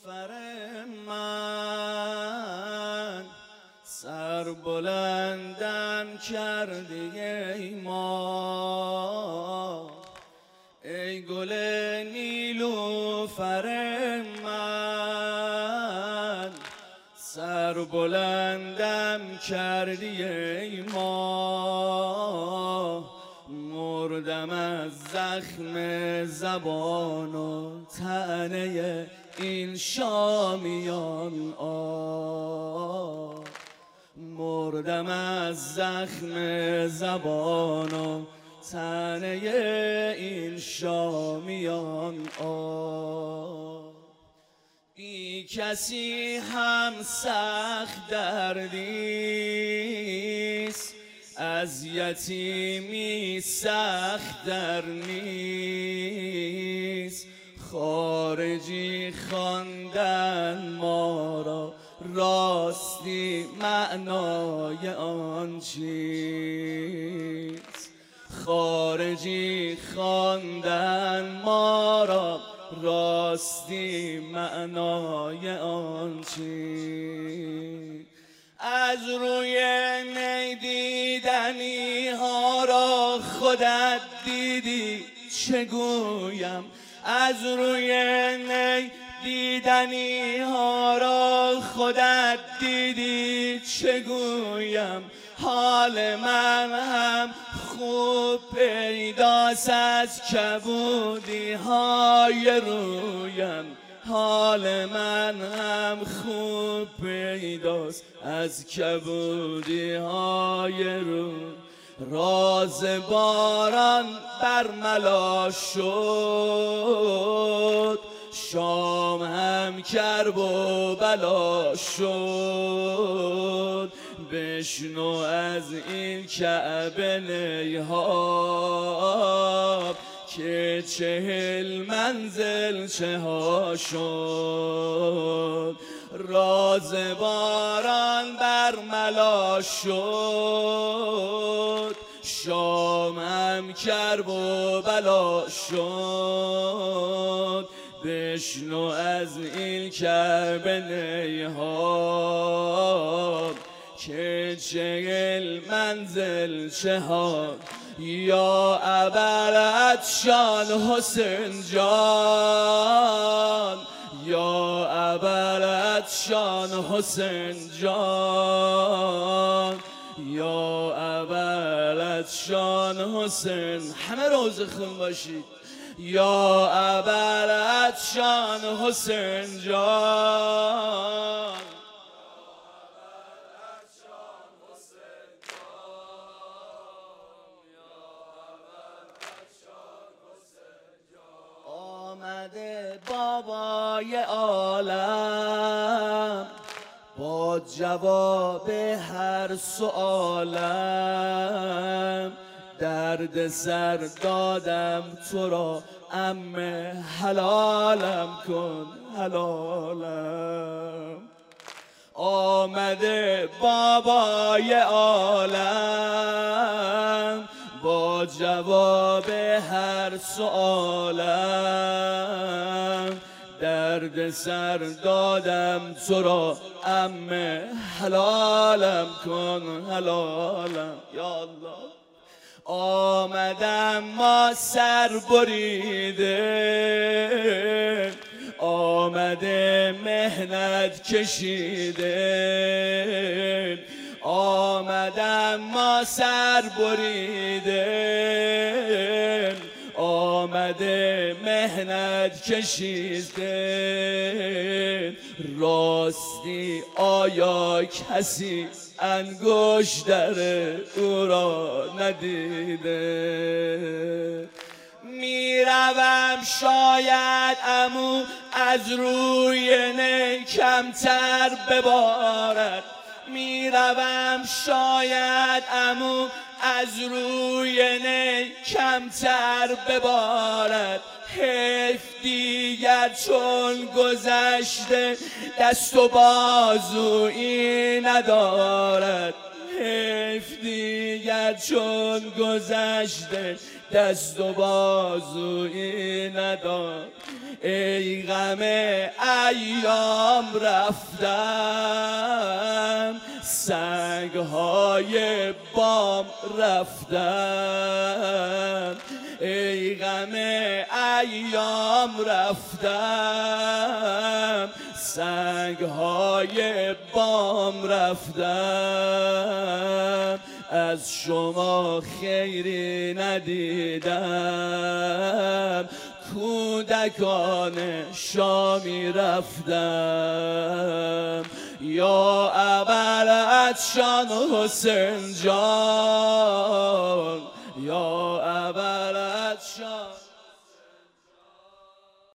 نیلوفر من سر بلندم کردی ای ما، ای گل نیلوفر من سر بلندم کردی ای ما، مردم از زخم زبان و طعنه این شامیان مردم از زخم زبان و طعنه این شامیان بی کسی هم سخت دردیست، از یتیمی سخت در نیست. خارجی خواندن ما را راستی معنای آن چیست؟ خارجی خواندن ما را راستی معنای آن چیست؟ از روی نیدیدنی ها را خودت دیدی چگویم؟ از روی نیدیدنی ها را خودت دیدی چگویم؟ حال من هم خوب پیداست از کبودی های رویم، حال من هم خوب پیداست از کبودی های رویم. راز باران برملا شد، شام هم کرب و بلا شد. بشنو از این کعبه نیها که 40 منزل چه ها شد. راز باران برملا شد، شام هم کرب و بلا شد. بشنو از این کعبه نیها که 40 منزل چه ها. یا ابوالعطشان حسین جان، یا ابوالعطشان حسین جان، یا ابوالعطشان حسین. همه روزه خون باشید. یا ابوالعطشان حسین جان، آمده بابای عالم با جواب هر سؤالم. درد سر دادم تو را عمه، حلالم کن حلالم. آمده بابای عالم با جواب هر سؤالم. درد سر دادم تو را عمه، حلالم کن حلالم. یا الله آمدم ما سر بریده، آمده مهنت کشیده. آمدم ما سر بریده، آمده مهنت کشیده. راستی آیا کسی انگشتر او را ندیده؟ میروم شاید عمو از روی نی کمتر ببارد، میروم شاید عمو از روی نی کمتر ببارد. حیف دیگر چون گذشته دست و بازویی ندارد. حیف دیگر چون گذشته دست و بازویی ندارد. ای غم ایام رفتن، سگ‌های بام رفتن. ای غم ایام رفتن، سگ‌های بام رفتن. از شما خیری ندیدم، کودکان شامی رفتم. یا ابوالعطشان حسین جان،